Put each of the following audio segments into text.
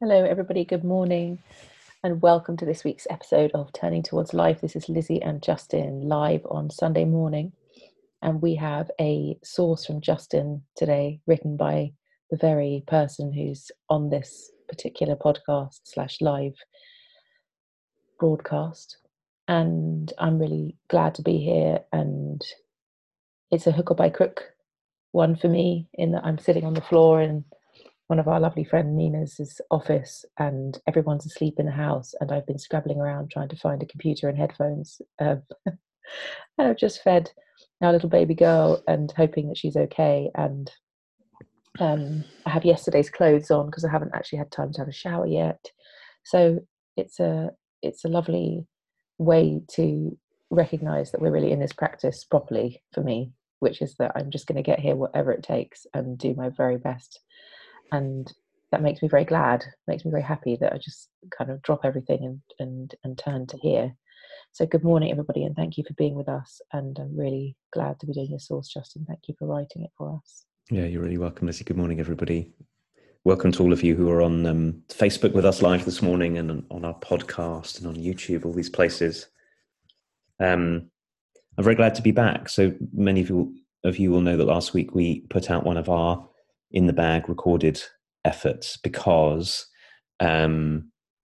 Hello, everybody. Good morning, and welcome to this week's episode of Turning Towards Life. This is Lizzie and Justin live on Sunday morning, and we have a source from Justin today, written by the very person who's on this particular podcast/live broadcast. And I'm really glad to be here. And it's a hook or by crook one for me, in that I'm sitting on the floor in one of our lovely friend Nina's office, and everyone's asleep in the house, and I've been scrabbling around trying to find a computer and headphones. And I've just fed our little baby girl and hoping that she's okay. And I have yesterday's clothes on because I haven't actually had time to have a shower yet. So it's a lovely way to recognize that we're really in this practice properly for me, which is that I'm just going to get here whatever it takes and do my very best. And that makes me very glad, makes me very happy that I just kind of drop everything and turn to here. So good morning, everybody, and thank you for being with us. And I'm really glad to be doing this source, Justin. Thank you for writing it for us. Yeah, you're really welcome, Lizzie. Good morning, everybody. Welcome to all of you who are on Facebook with us live this morning, and on our podcast and on YouTube, all these places. I'm very glad to be back. So many of you will know that last week we put out one of our in the bag recorded efforts because I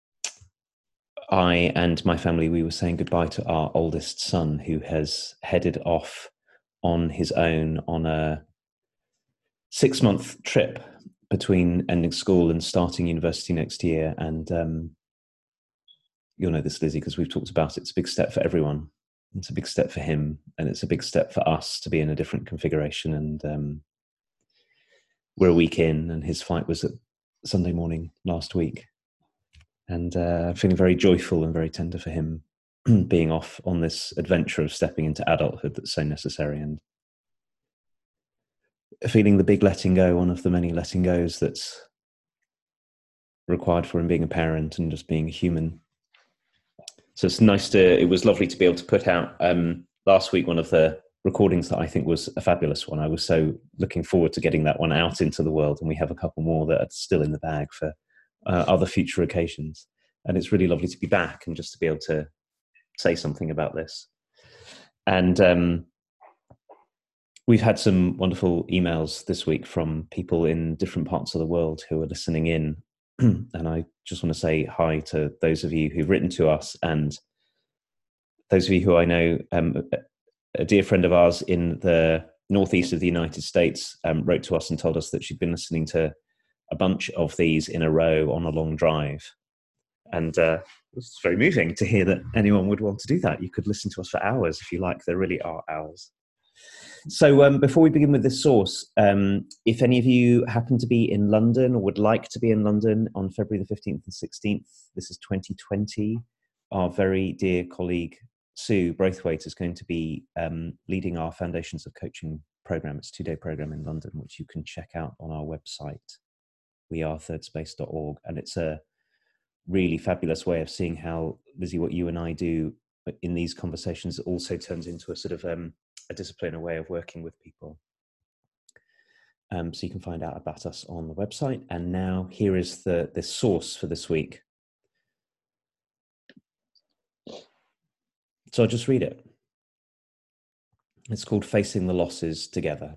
and my family, we were saying goodbye to our oldest son, who has headed off on his own on a 6-month trip between ending school and starting university next year. And you'll know this, Lizzie, because we've talked about it. It's a big step for everyone. It's a big step for him, and it's a big step for us to be in a different configuration. And we're a week in, and his flight was at Sunday morning last week. And feeling very joyful and very tender for him being off on this adventure of stepping into adulthood that's so necessary, and feeling the big letting go, one of the many letting goes that's required for him being a parent and just being a human. So it was lovely to be able to put out last week one of the recordings that I think was a fabulous one. I was so looking forward to getting that one out into the world, and we have a couple more that are still in the bag for other future occasions. And it's really lovely to be back and just to be able to say something about this. And we've had some wonderful emails this week from people in different parts of the world who are listening in. And I just want to say hi to those of you who've written to us, and those of you who I know. A dear friend of ours in the northeast of the United States wrote to us and told us that she'd been listening to a bunch of these in a row on a long drive. And it was very moving to hear that anyone would want to do that. You could listen to us for hours if you like. There really are hours. So before we begin with this source, if any of you happen to be in London or would like to be in London on February the 15th and 16th, this is 2020, our very dear colleague Sue Braithwaite is going to be leading our Foundations of Coaching program. It's a 2-day program in London, which you can check out on our website, wearethirdSpace.org. And it's a really fabulous way of seeing how, Lizzie, what you and I do in these conversations also turns into a sort of a discipline, a way of working with people. So you can find out about us on the website. And now here is the source for this week. So I'll just read it. It's called Facing the Losses Together.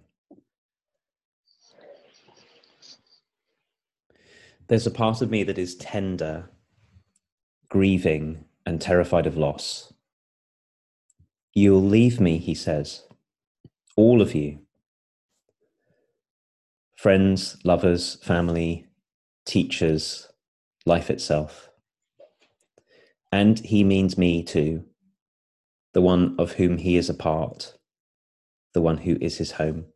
There's a part of me that is tender, grieving, and terrified of loss. You'll leave me, he says. All of you. Friends, lovers, family, teachers, life itself. And he means me too. The one of whom he is a part, the one who is his home.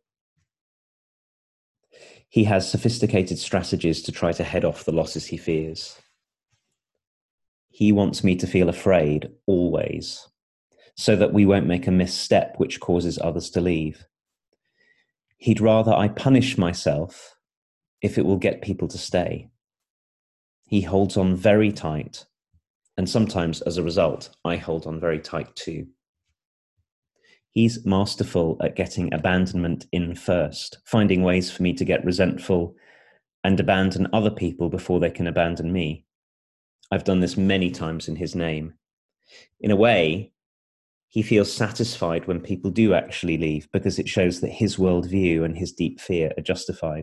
He has sophisticated strategies to try to head off the losses he fears. He wants me to feel afraid always, so that we won't make a misstep which causes others to leave. He'd rather I punish myself if it will get people to stay. He holds on very tight, and sometimes as a result, I hold on very tight too. He's masterful at getting abandonment in first, finding ways for me to get resentful and abandon other people before they can abandon me. I've done this many times in his name. In a way, he feels satisfied when people do actually leave because it shows that his worldview and his deep fear are justified.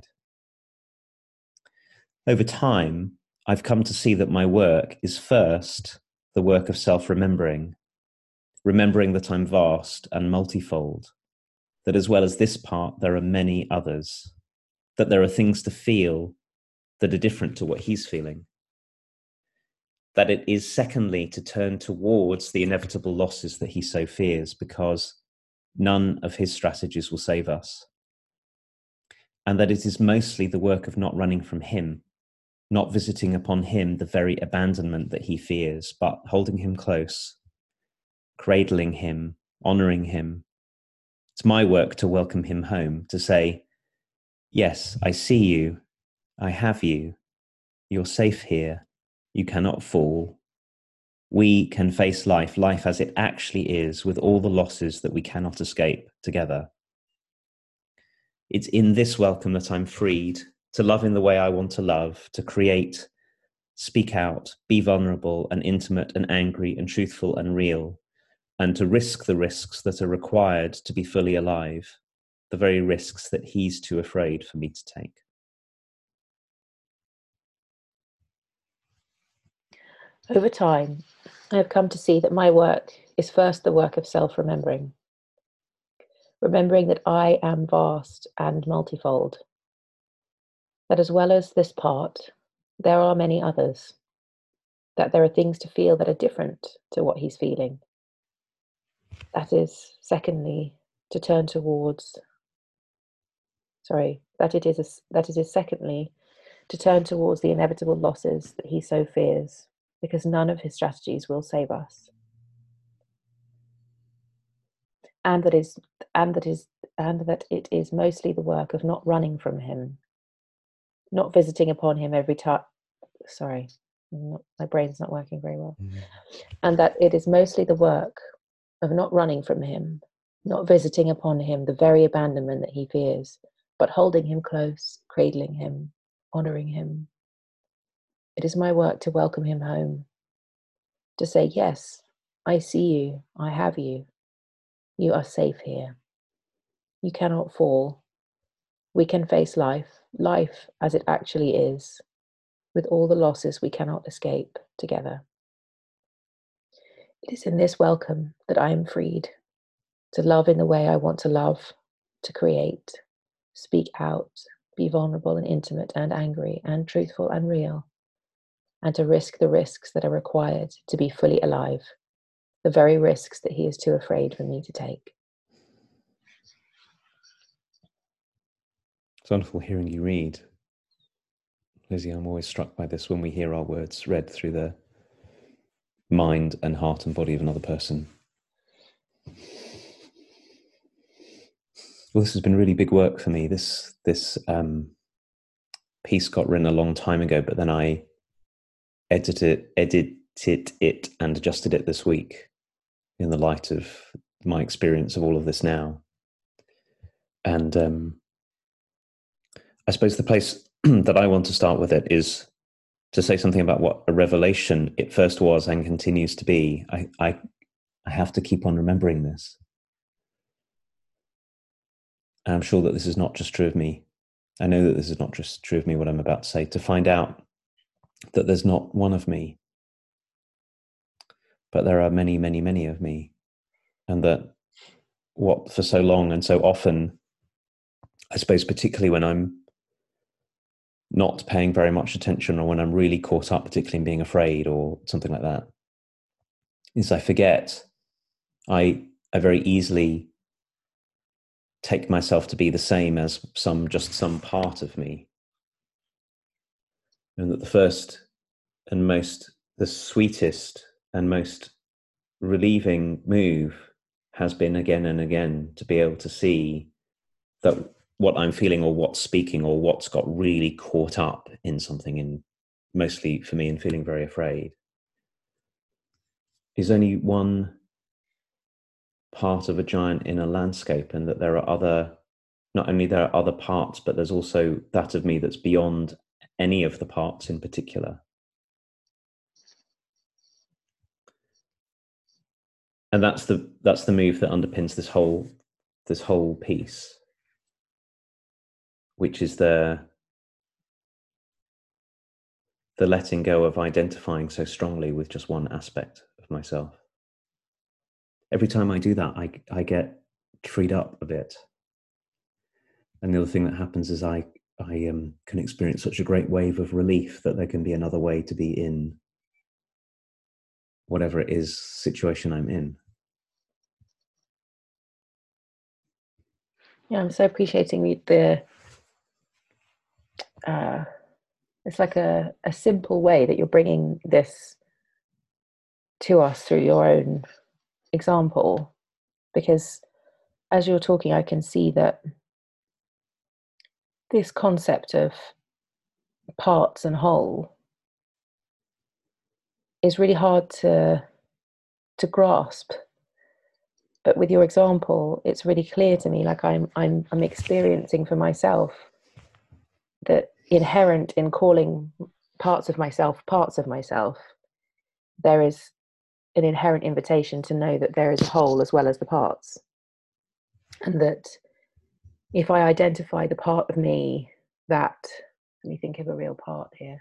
Over time, I've come to see that my work is first the work of self-remembering, remembering that I'm vast and multifold, that as well as this part, there are many others, that there are things to feel that are different to what he's feeling. That it is secondly to turn towards the inevitable losses that he so fears, because none of his strategies will save us. And that it is mostly the work of not running from him, not visiting upon him the very abandonment that he fears, but holding him close, cradling him, honoring him. It's my work to welcome him home, to say, yes, I see you, I have you, you're safe here, you cannot fall. We can face life as it actually is, with all the losses that we cannot escape together. It's in this welcome that I'm freed to love in the way I want to love, to create, speak out, be vulnerable and intimate and angry and truthful and real, and to risk the risks that are required to be fully alive, the very risks that he's too afraid for me to take. Over time, I have come to see that my work is first the work of self-remembering, remembering that I am vast and multifold, that as well as this part, there are many others, that there are things to feel that are different to what he's feeling. That is, secondly, to turn towards, that it is secondly, to turn towards the inevitable losses that he so fears, because none of his strategies will save us. And that it is mostly the work of not running from him, not visiting upon him every time. My brain's not working very well. Mm-hmm. And that it is mostly the work of not running from him, not visiting upon him the very abandonment that he fears, but holding him close, cradling him, honoring him. It is my work to welcome him home, to say, yes, I see you, I have you. You are safe here. You cannot fall. We can face life as it actually is, with all the losses we cannot escape together. It is in this welcome that I am freed to love in the way I want to love, to create, speak out, be vulnerable and intimate and angry and truthful and real, and to risk the risks that are required to be fully alive, the very risks that he is too afraid for me to take. It's wonderful hearing you read. Lizzie, I'm always struck by this when we hear our words read through the mind and heart and body of another person. Well, this has been really big work for me. This piece got written a long time ago, but then I edited it and adjusted it this week in the light of my experience of all of this now. And I suppose the place that I want to start with it is to say something about what a revelation it first was and continues to be. I have to keep on remembering this. And I'm sure that this is not just true of me. I know that this is not just true of me, what I'm about to say, to find out that there's not one of me, but there are many, many, many of me. And that what for so long and so often, I suppose particularly when I'm not paying very much attention, or when I'm really caught up, particularly in being afraid or something like that, is I forget. I very easily take myself to be the same as some part of me. And that the first and the sweetest and most relieving move has been again and again to be able to see that what I'm feeling or what's speaking or what's got really caught up in something, in mostly for me in feeling very afraid, is only one part of a giant inner landscape, and that there are other parts, but there's also that of me that's beyond any of the parts in particular. And that's the move that underpins this whole piece, which is the letting go of identifying so strongly with just one aspect of myself. Every time I do that, I get freed up a bit. And the other thing that happens is I can experience such a great wave of relief that there can be another way to be in whatever it is situation I'm in. Yeah, I'm so appreciating the it's like a simple way that you're bringing this to us through your own example, because as you're talking, I can see that this concept of parts and whole is really hard to grasp. But with your example, it's really clear to me, like I'm experiencing for myself that inherent in calling parts of myself, there is an inherent invitation to know that there is a whole as well as the parts. And that if I identify the part of me that, let me think of a real part here.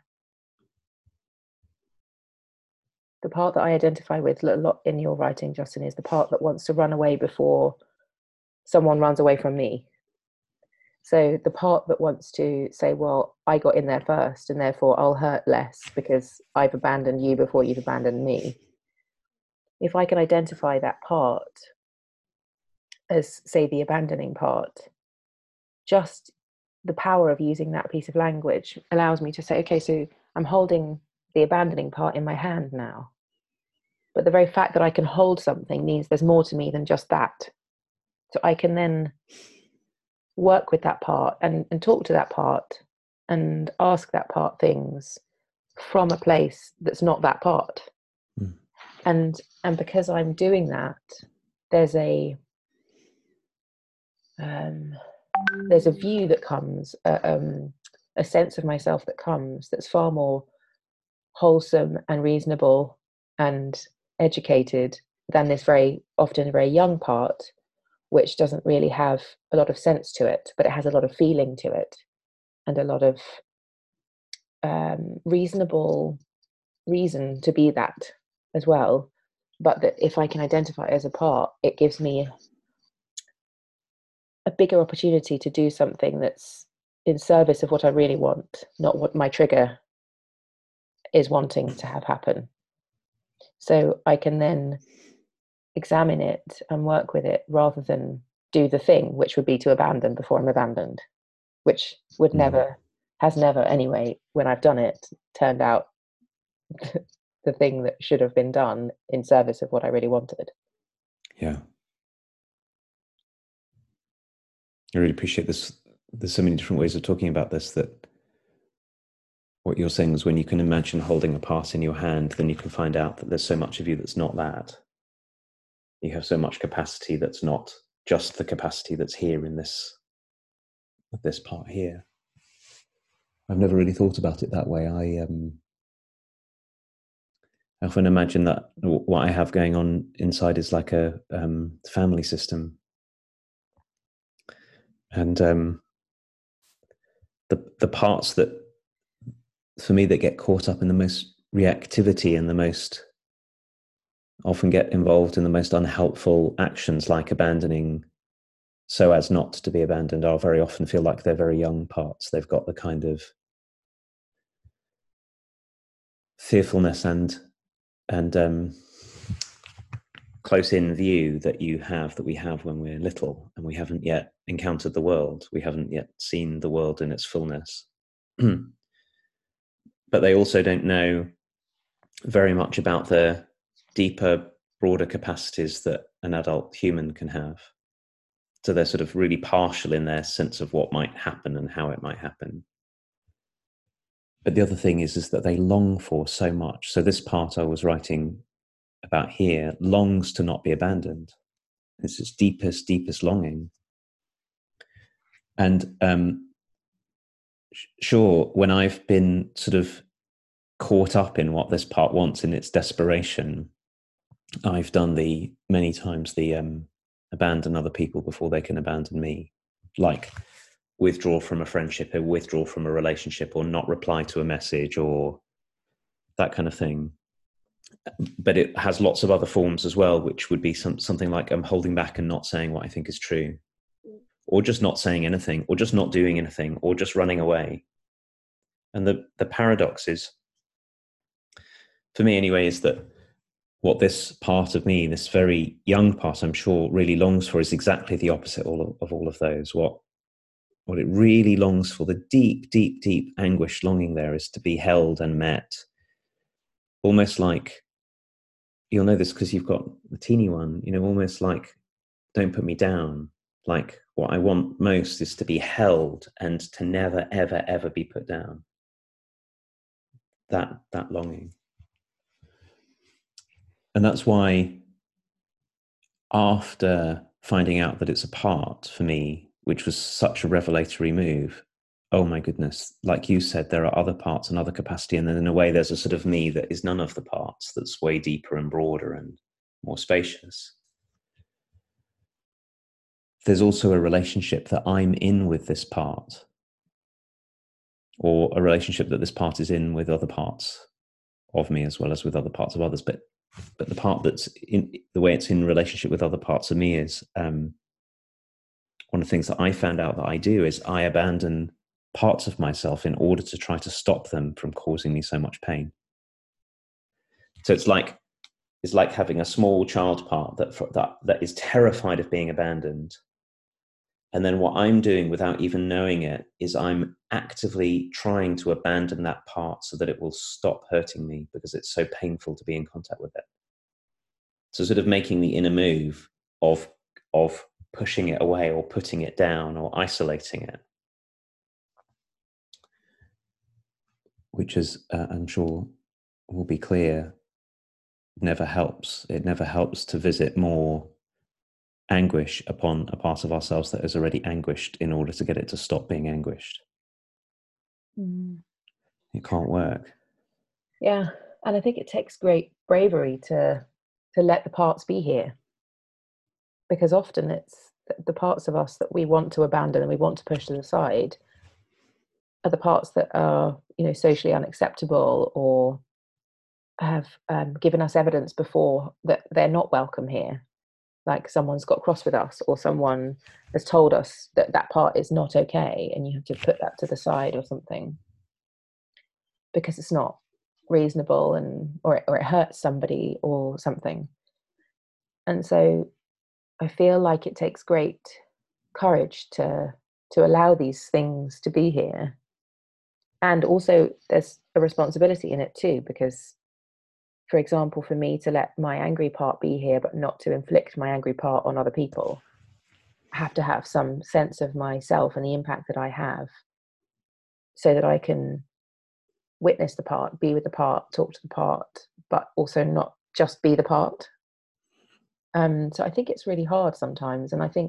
The part that I identify with a lot in your writing, Justin, is the part that wants to run away before someone runs away from me. So the part that wants to say, well, I got in there first and therefore I'll hurt less because I've abandoned you before you've abandoned me. If I can identify that part as, say, the abandoning part, just the power of using that piece of language allows me to say, okay, so I'm holding the abandoning part in my hand now. But the very fact that I can hold something means there's more to me than just that. So I can then work with that part and talk to that part and ask that part things from a place that's not that part. And because I'm doing that, there's a view that comes, a sense of myself that comes, that's far more wholesome and reasonable and educated than this very often very young part, which doesn't really have a lot of sense to it, but it has a lot of feeling to it and a lot of reasonable reason to be that as well. But that if I can identify it as a part, it gives me a bigger opportunity to do something that's in service of what I really want, not what my trigger is wanting to have happen. So I can then examine it and work with it rather than do the thing, which would be to abandon before I'm abandoned, which would never, has never anyway, when I've done it, turned out the thing that should have been done in service of what I really wanted. Yeah. I really appreciate this. There's so many different ways of talking about this, that what you're saying is when you can imagine holding a part in your hand, then you can find out that there's so much of you that's not that. You have so much capacity that's not just the capacity that's here in this part here. I've never really thought about it that way. I often imagine that what I have going on inside is like a family system. And the parts that, for me, that get caught up in the most reactivity and the most often get involved in the most unhelpful actions, like abandoning so as not to be abandoned, I'll very often feel like they're very young parts. They've got the kind of fearfulness and close in view that we have when we're little, and we haven't yet encountered the world. We haven't yet seen the world in its fullness. But they also don't know very much about the deeper, broader capacities that an adult human can have. So they're sort of really partial in their sense of what might happen and how it might happen. But the other thing is that they long for so much. So this part I was writing about here longs to not be abandoned. It's its deepest longing. And sure, when I've been sort of caught up in what this part wants in its desperation, I've done many times the abandon other people before they can abandon me, like withdraw from a friendship or withdraw from a relationship or not reply to a message or that kind of thing. But it has lots of other forms as well, which would be something like I'm holding back and not saying what I think is true, or just not saying anything, or just not doing anything, or just running away. And the paradox is, for me anyway, is that what this part of me, this very young part, I'm sure, really longs for is exactly the opposite of all of those. What it really longs for, the deep, deep, deep anguish longing there, is to be held and met. Almost like, you'll know this because you've got the teeny one, almost like, don't put me down. Like, what I want most is to be held and to never, ever, ever be put down. That longing. And that's why, after finding out that it's a part for me, which was such a revelatory move, oh my goodness, like you said, there are other parts and other capacity. And then in a way, there's a sort of me that is none of the parts, that's way deeper and broader and more spacious. There's also a relationship that I'm in with this part, or a relationship that this part is in with other parts of me, as well as with other parts of others. But the part that's in the way it's in relationship with other parts of me is one of the things that I found out that I do is I abandon parts of myself in order to try to stop them from causing me so much pain. So it's like having a small child part that is terrified of being abandoned. And then what I'm doing without even knowing it is I'm actively trying to abandon that part so that it will stop hurting me, because it's so painful to be in contact with it. So sort of making the inner move of pushing it away or putting it down or isolating it, which is, I'm sure will be clear, never helps. It never helps to visit more anguish upon a part of ourselves that is already anguished in order to get it to stop being anguished. It can't work. Yeah, and I think it takes great bravery to let the parts be here, because often it's the parts of us that we want to abandon and we want to push to the side are the parts that are, socially unacceptable, or have given us evidence before that they're not welcome here. Like someone's got cross with us, or someone has told us that that part is not okay, and you have to put that to the side or something because it's not reasonable, or it hurts somebody or something. And so I feel like it takes great courage to allow these things to be here. And also there's a responsibility in it too, because, for example, for me to let my angry part be here but not to inflict my angry part on other people, I have to have some sense of myself and the impact that I have, so that I can witness the part, be with the part, talk to the part, but also not just be the part. So I think it's really hard sometimes. And I think,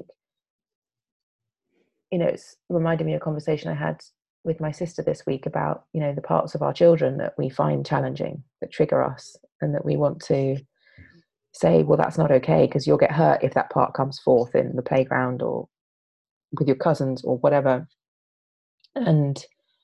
it's reminded me of a conversation I had with my sister this week about, the parts of our children that we find challenging, that trigger us, and that we want to say, well, that's not okay, because you'll get hurt if that part comes forth in the playground or with your cousins or whatever. And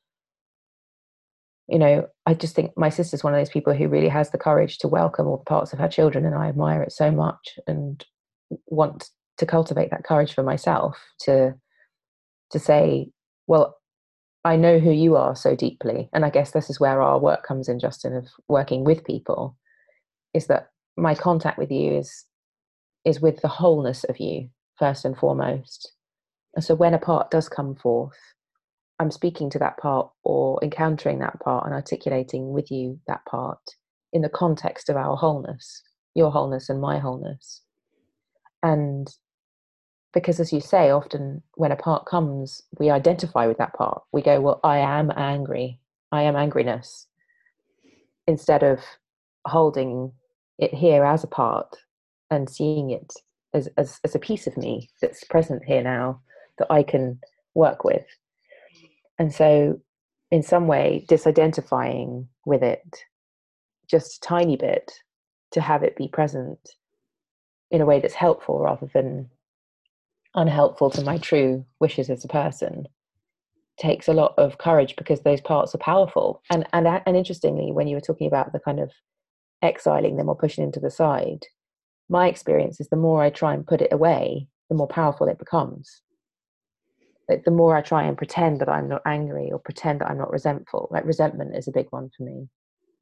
I just think my sister's one of those people who really has the courage to welcome all the parts of her children, and I admire it so much and want to cultivate that courage for myself to say, well, I know who you are so deeply. And I guess this is where our work comes in, Justin, of working with people, is that my contact with you is with the wholeness of you first and foremost. And so when a part does come forth, I'm speaking to that part or encountering that part and articulating with you that part in the context of our wholeness, your wholeness and my wholeness. And because, as you say, often when a part comes, we identify with that part. We go, well, I am angry. I am angriness. Instead of holding it here as a part and seeing it as a piece of me that's present here now that I can work with. And so in some way disidentifying with it just a tiny bit to have it be present in a way that's helpful rather than unhelpful to my true wishes as a person takes a lot of courage, because those parts are powerful. And interestingly, when you were talking about the kind of exiling them or pushing them to the side, my experience is the more I try and put it away, the more powerful it becomes. Like the more I try and pretend that I'm not angry or pretend that I'm not resentful, like resentment is a big one for me.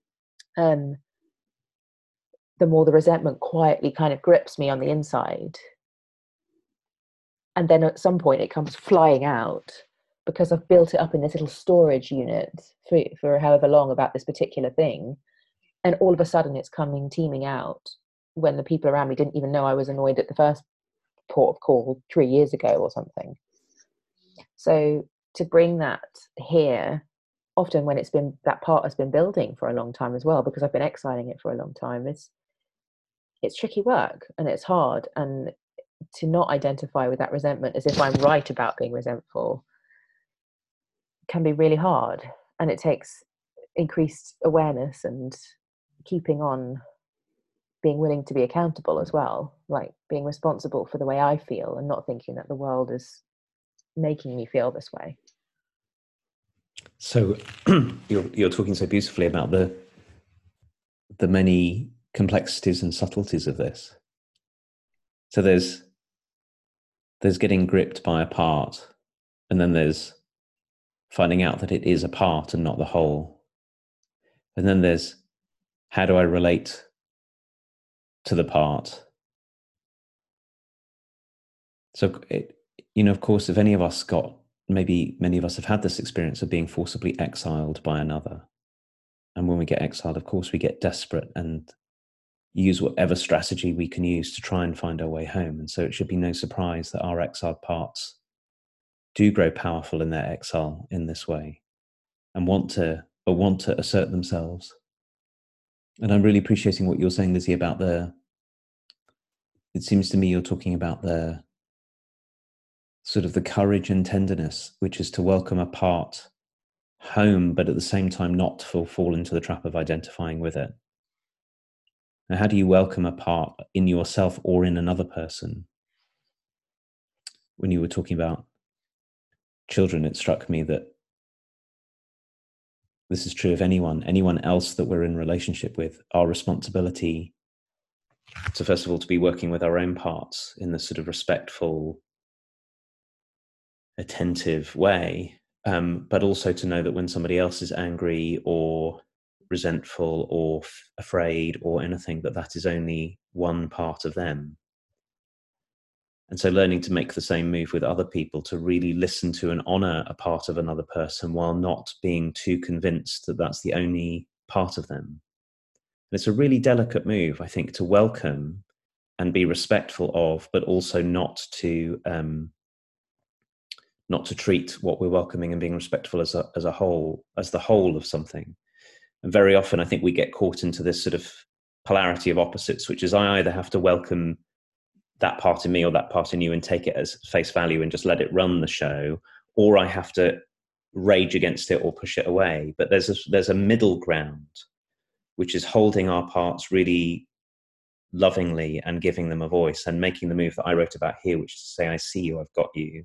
The more the resentment quietly kind of grips me on the inside. And then at some point it comes flying out because I've built it up in this little storage unit for however long about this particular thing. And all of a sudden it's coming teeming out when the people around me didn't even know I was annoyed at the first port of call 3 years ago or something. So to bring that here, often when that part has been building for a long time as well, because I've been exiling it for a long time, it's tricky work and it's hard. And to not identify with that resentment as if I'm right about being resentful can be really hard. And it takes increased awareness and keeping on being willing to be accountable as well, like being responsible for the way I feel and not thinking that the world is making me feel this way. So you're talking so beautifully about the many complexities and subtleties of this. So there's getting gripped by a part, and then there's finding out that it is a part and not the whole. And then there's, how do I relate to the part? So, of course, if any of us maybe many of us have had this experience of being forcibly exiled by another. And when we get exiled, of course, we get desperate and use whatever strategy we can use to try and find our way home. And so it should be no surprise that our exiled parts do grow powerful in their exile in this way and want to assert themselves. And I'm really appreciating what you're saying, Lizzie, about it seems to me you're talking about the sort of the courage and tenderness, which is to welcome a part home, but at the same time not to fall into the trap of identifying with it. Now, how do you welcome a part in yourself or in another person? When you were talking about children, it struck me that this is true of anyone else that we're in relationship with. Our responsibility to, first of all, to be working with our own parts in this sort of respectful, attentive way, but also to know that when somebody else is angry or resentful or afraid or anything, that is only one part of them. And so learning to make the same move with other people, to really listen to and honor a part of another person while not being too convinced that that's the only part of them. And it's a really delicate move, I think, to welcome and be respectful of, but also not to treat what we're welcoming and being respectful as a whole, as the whole of something. And very often I think we get caught into this sort of polarity of opposites, which is I either have to welcome that part in me or that part in you and take it as face value and just let it run the show, or I have to rage against it or push it away. But there's a middle ground, which is holding our parts really lovingly and giving them a voice and making the move that I wrote about here, which is to say, I see you, I've got you.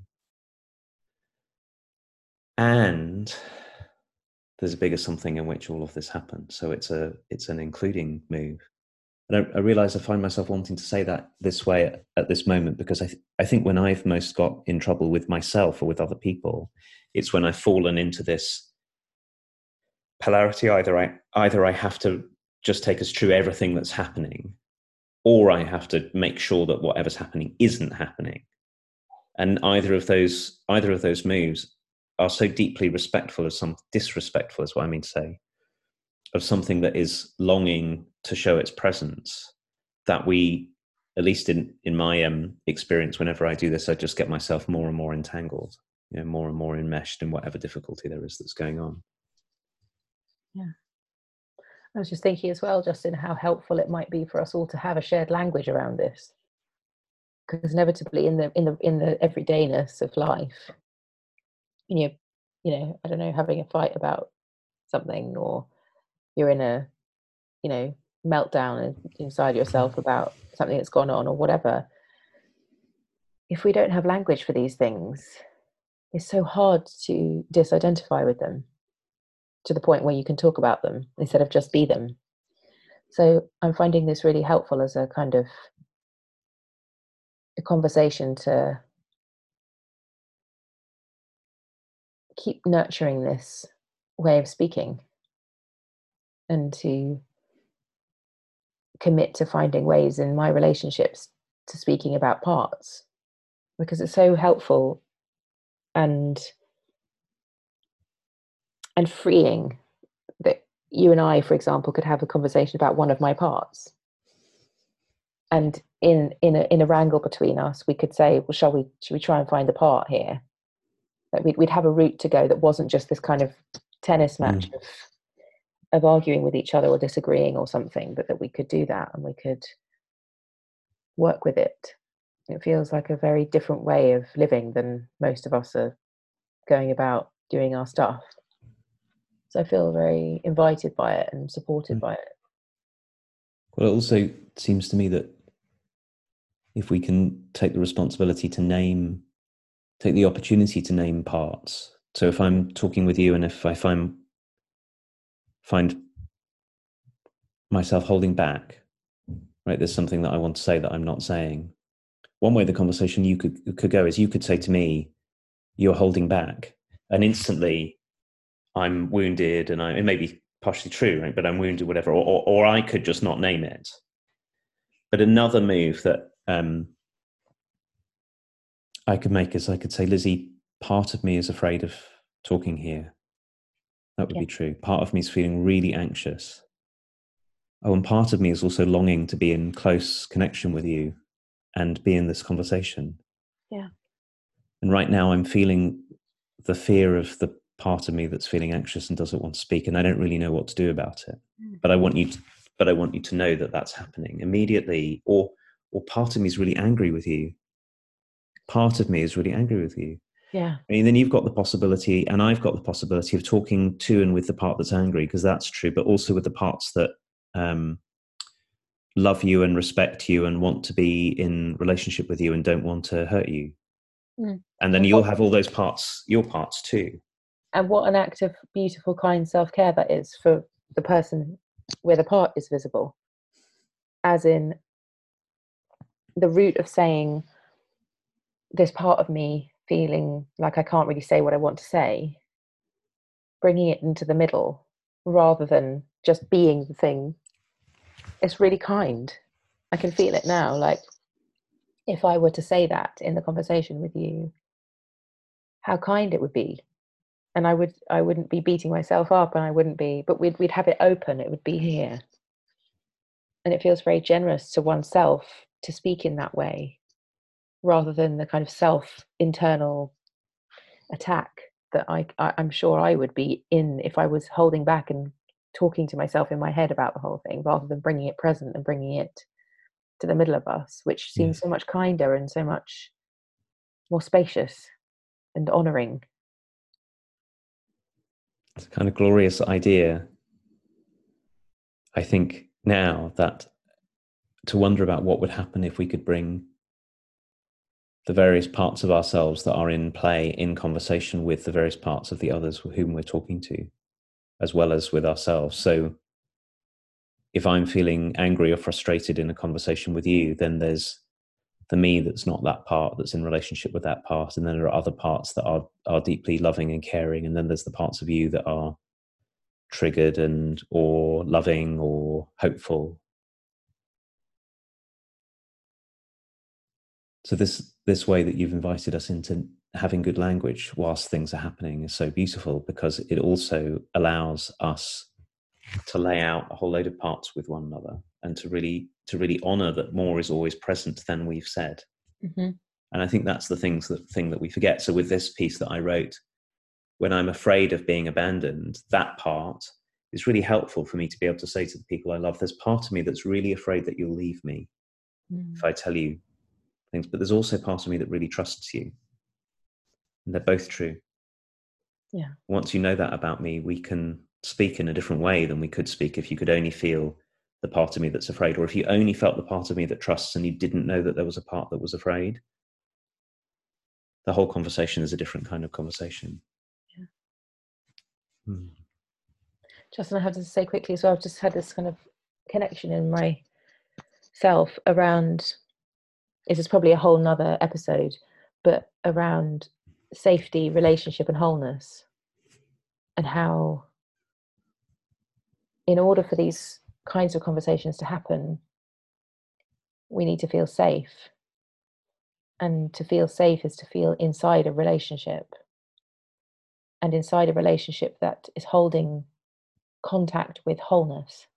And there's a bigger something in which all of this happens. So it's an including move. And I realize I find myself wanting to say that this way at this moment, because I think when I've most got in trouble with myself or with other people, it's when I've fallen into this polarity. Either I have to just take as true everything that's happening, or I have to make sure that whatever's happening isn't happening. And either of those moves are so deeply disrespectful is what I mean to say, of something that is longing to show its presence, that we, at least in my experience, whenever I do this, I just get myself more and more entangled, more and more enmeshed in whatever difficulty there is that's going on. Yeah. I was just thinking as well, Justin, how helpful it might be for us all to have a shared language around this, because inevitably in the everydayness of life, I don't know, having a fight about something, or you're in a, meltdown inside yourself about something that's gone on or whatever. If we don't have language for these things, it's so hard to disidentify with them to the point where you can talk about them instead of just be them. So I'm finding this really helpful as a kind of a conversation to keep nurturing this way of speaking, and to commit to finding ways in my relationships to speaking about parts, because it's so helpful and freeing that you and I, for example, could have a conversation about one of my parts, and in a wrangle between us, we could say, well, should we try and find the part here? That we'd have a route to go that wasn't just this kind of tennis match of arguing with each other or disagreeing or something, but that we could do that and we could work with it. It feels like a very different way of living than most of us are going about doing our stuff. So I feel very invited by it and supported by it. Well, it also seems to me that if we can take the responsibility to take the opportunity to name parts. So if I'm talking with you and if I find myself holding back, right, there's something that I want to say that I'm not saying. One way the conversation you could go is you could say to me, you're holding back. And instantly I'm wounded, and it may be partially true, right? But I'm wounded, whatever. Or I could just not name it. But another move that I could make is I could say, Lizzie, part of me is afraid of talking here. That would be true. Part of me is feeling really anxious. Oh, and part of me is also longing to be in close connection with you and be in this conversation. Yeah. And right now I'm feeling the fear of the part of me that's feeling anxious and doesn't want to speak, and I don't really know what to do about it. But I want you to know that that's happening immediately. Or part of me is really angry with you. Part of me is really angry with you. Yeah. I mean, then you've got the possibility, and I've got the possibility of talking to and with the part that's angry, because that's true, but also with the parts that love you and respect you and want to be in relationship with you and don't want to hurt you. And then you'll have all those parts, your parts too. And what an act of beautiful, kind self-care that is for the person where the part is visible. As in, the root of saying, this part of me feeling like I can't really say what I want to say, bringing it into the middle rather than just being the thing, it's really kind. I can feel it now. Like, if I were to say that in the conversation with you, how kind it would be. And I wouldn't be beating myself up, and I wouldn't be, but we'd have it open, it would be here. And it feels very generous to oneself to speak in that way, rather than the kind of internal attack that I'm sure I would be in if I was holding back and talking to myself in my head about the whole thing, rather than bringing it present and bringing it to the middle of us, which seems so much kinder and so much more spacious and honouring. It's a kind of glorious idea, I think, now, that to wonder about what would happen if we could bring the various parts of ourselves that are in play in conversation with the various parts of the others whom we're talking to, as well as with ourselves. So if I'm feeling angry or frustrated in a conversation with you, then there's the me that's not that part, that's in relationship with that part. And then there are other parts that are deeply loving and caring. And then there's the parts of you that are triggered or loving or hopeful. So this way that you've invited us into having good language whilst things are happening is so beautiful, because it also allows us to lay out a whole load of parts with one another, and to really honor that more is always present than we've said. Mm-hmm. And I think that's the thing that we forget. So with this piece that I wrote, when I'm afraid of being abandoned, that part is really helpful for me to be able to say to the people I love, there's part of me that's really afraid that you'll leave me if I tell you things, but there's also part of me that really trusts you. And they're both true. Yeah. Once you know that about me, we can speak in a different way than we could speak if you could only feel the part of me that's afraid, or if you only felt the part of me that trusts and you didn't know that there was a part that was afraid. The whole conversation is a different kind of conversation. Yeah. Hmm. Justin, I have to say quickly as well, I've just had this kind of connection in myself around, this is probably a whole nother episode, but around safety, relationship, and wholeness, and how in order for these kinds of conversations to happen, we need to feel safe. And to feel safe is to feel inside a relationship, and inside a relationship that is holding contact with wholeness.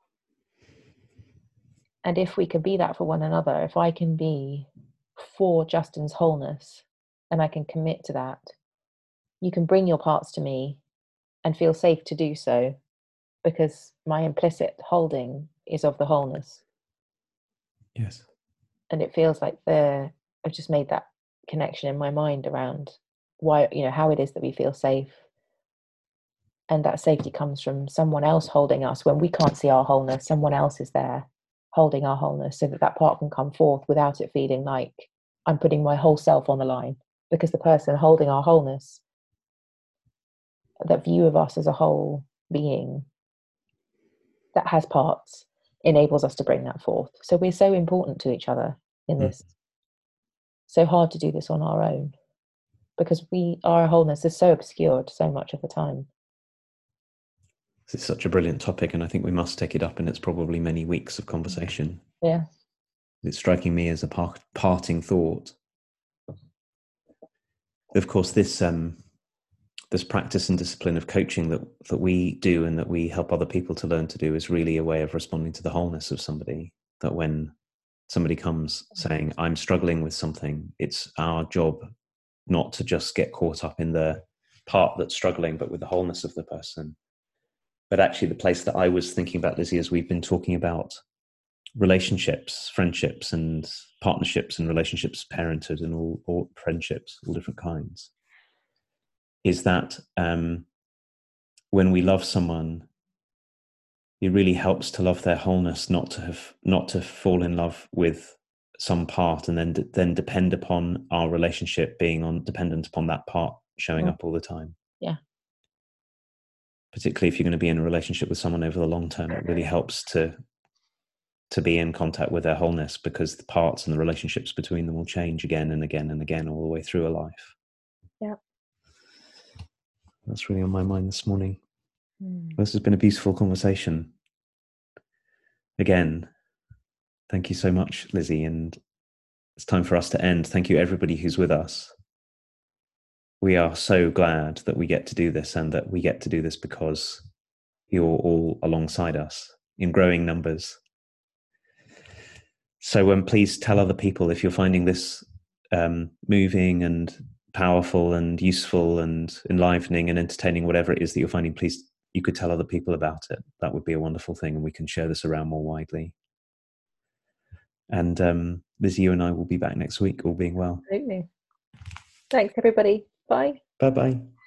And if we can be that for one another, if I can be for Justin's wholeness and I can commit to that, you can bring your parts to me and feel safe to do so, because my implicit holding is of the wholeness. Yes. And it feels like I've just made that connection in my mind around why, how it is that we feel safe. And that safety comes from someone else holding us when we can't see our wholeness. Someone else is there holding our wholeness so that part can come forth without it feeling like I'm putting my whole self on the line, because the person holding our wholeness, that view of us as a whole being that has parts, enables us to bring that forth. So we're so important to each other in this. So hard to do this on our own, because our wholeness is so obscured so much of the time. It's such a brilliant topic, and I think we must take it up, and it's probably many weeks of conversation. Yeah. It's striking me as a parting thought. Of course, this practice and discipline of coaching that we do and that we help other people to learn to do is really a way of responding to the wholeness of somebody. That when somebody comes saying, I'm struggling with something, it's our job not to just get caught up in the part that's struggling, but with the wholeness of the person. But actually, the place that I was thinking about, Lizzie, as we've been talking about relationships, friendships, and partnerships and relationships, parenthood, and all friendships, all different kinds, is that when we love someone, it really helps to love their wholeness, not to fall in love with some part and then depend upon our relationship being dependent upon that part showing up all the time. Yeah. Particularly if you're going to be in a relationship with someone over the long term, it really helps to be in contact with their wholeness, because the parts and the relationships between them will change again and again and again all the way through a life. Yeah. That's really on my mind this morning. This has been a beautiful conversation. Again, thank you so much, Lizzie. And it's time for us to end. Thank you, everybody who's with us. We are so glad that we get to do this, and that we get to do this because you're all alongside us in growing numbers. So please tell other people if you're finding this moving and powerful and useful and enlivening and entertaining, whatever it is that you're finding, please, you could tell other people about it. That would be a wonderful thing, and we can share this around more widely. And Lizzie, you and I will be back next week, all being well. Absolutely. Thanks, everybody. Bye. Bye-bye.